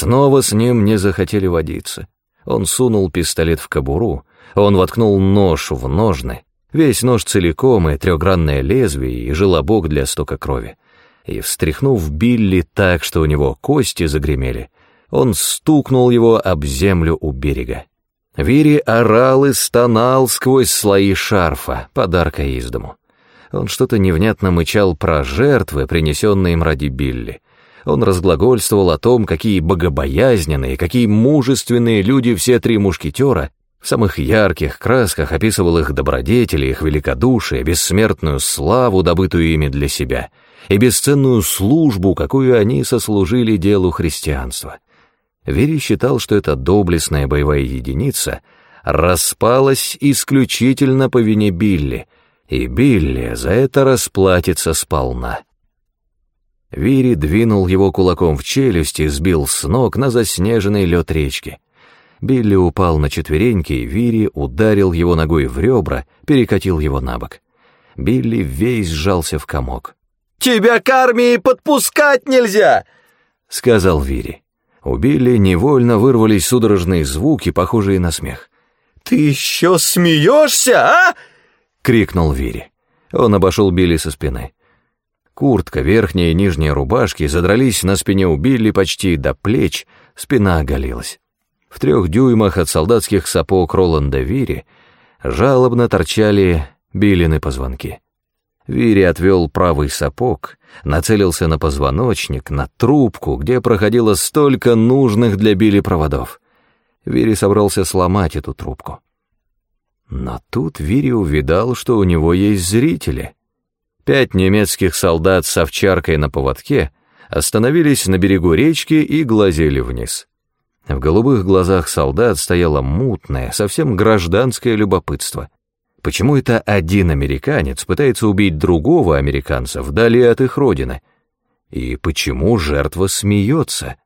Снова с ним не захотели водиться. Он сунул пистолет в кобуру, он воткнул нож в ножны, весь нож целиком и трехгранное лезвие, и желобок для стока крови. И, встряхнув Билли так, что у него кости загремели, он стукнул его об землю у берега. Вири орал и стонал сквозь слои шарфа, подарка из дому. Он что-то невнятно мычал про жертвы, принесенные им ради Билли. Он разглагольствовал о том, какие богобоязненные, какие мужественные люди все три мушкетера, в самых ярких красках описывал их добродетели, их великодушие, бессмертную славу, добытую ими для себя, и бесценную службу, какую они сослужили делу христианства. Вири считал, что эта доблестная боевая единица распалась исключительно по вине Билли, и Билли за это расплатится сполна. Вири двинул его кулаком в челюсть и сбил с ног на заснеженный лед речки. Билли упал на четвереньки, и Вири ударил его ногой в ребра, перекатил его на бок. Билли весь сжался в комок. «Тебя к армии подпускать нельзя!» — сказал Вири. У Билли невольно вырвались судорожные звуки, похожие на смех. «Ты еще смеешься, а?» — крикнул Вири. Он обошел Билли со спины. Куртка, верхняя и нижняя рубашки задрались на спине у Билли почти до плеч, спина оголилась. В 3 дюймах от солдатских сапог Роланда Вири жалобно торчали Биллины позвонки. Вири отвел правый сапог, нацелился на позвоночник, на трубку, где проходило столько нужных для Билли проводов. Вири собрался сломать эту трубку. Но тут Вири увидал, что у него есть зрители. 5 немецких солдат с овчаркой на поводке остановились на берегу речки и глазели вниз. В голубых глазах солдат стояло мутное, совсем гражданское любопытство. Почему это один американец пытается убить другого американца вдали от их родины? И почему жертва смеется?